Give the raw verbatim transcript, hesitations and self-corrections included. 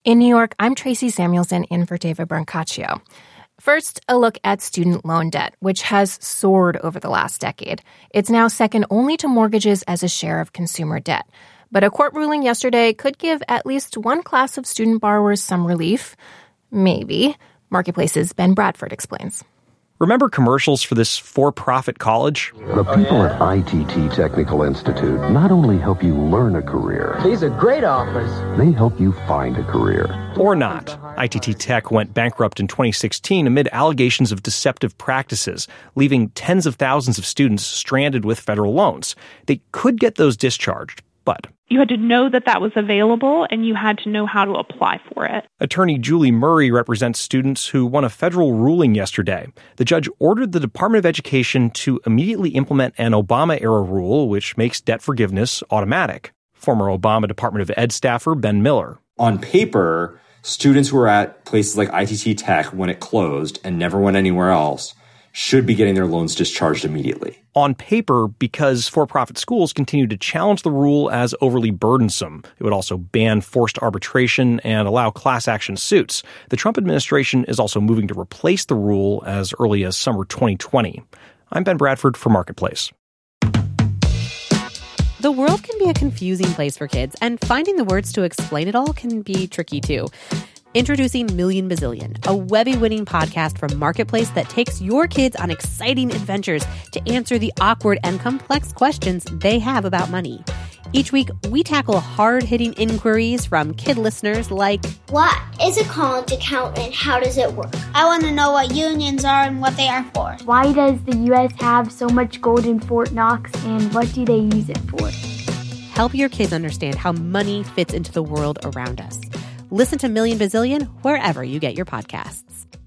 In New York, I'm Tracy Samuelson in for David Brancaccio. First, a look at student loan debt, which has soared over the last decade. It's now second only to mortgages as a share of consumer debt. But a court ruling yesterday could give at least one class of student borrowers some relief. Maybe. Marketplace's Ben Bradford explains. Remember commercials for this for-profit college? The people at I T T Technical Institute not only help you learn a career. These are great offers. They help you find a career. Or not. I T T Tech went bankrupt in twenty sixteen amid allegations of deceptive practices, leaving tens of thousands of students stranded with federal loans. They could get those discharged, but you had to know that that was available, and you had to know how to apply for it. Attorney Julie Murray represents students who won a federal ruling yesterday. The judge ordered the Department of Education to immediately implement an Obama-era rule, which makes debt forgiveness automatic. Former Obama Department of Ed staffer Ben Miller. On paper, students who were at places like I T T Tech when it closed and never went anywhere else should be getting their loans discharged immediately. On paper, because for-profit schools continue to challenge the rule as overly burdensome. It would also ban forced arbitration and allow class action suits. The Trump administration is also moving to replace the rule as early as summer twenty twenty. I'm Ben Bradford for Marketplace. The world can be a confusing place for kids, and finding the words to explain it all can be tricky too. Introducing Million Bazillion, a Webby-winning podcast from Marketplace that takes your kids on exciting adventures to answer the awkward and complex questions they have about money. Each week, we tackle hard-hitting inquiries from kid listeners like, what is a college account and how does it work? I want to know what unions are and what they are for. Why does the U S have so much gold in Fort Knox and what do they use it for? Help your kids understand how money fits into the world around us. Listen to Million Bazillion wherever you get your podcasts.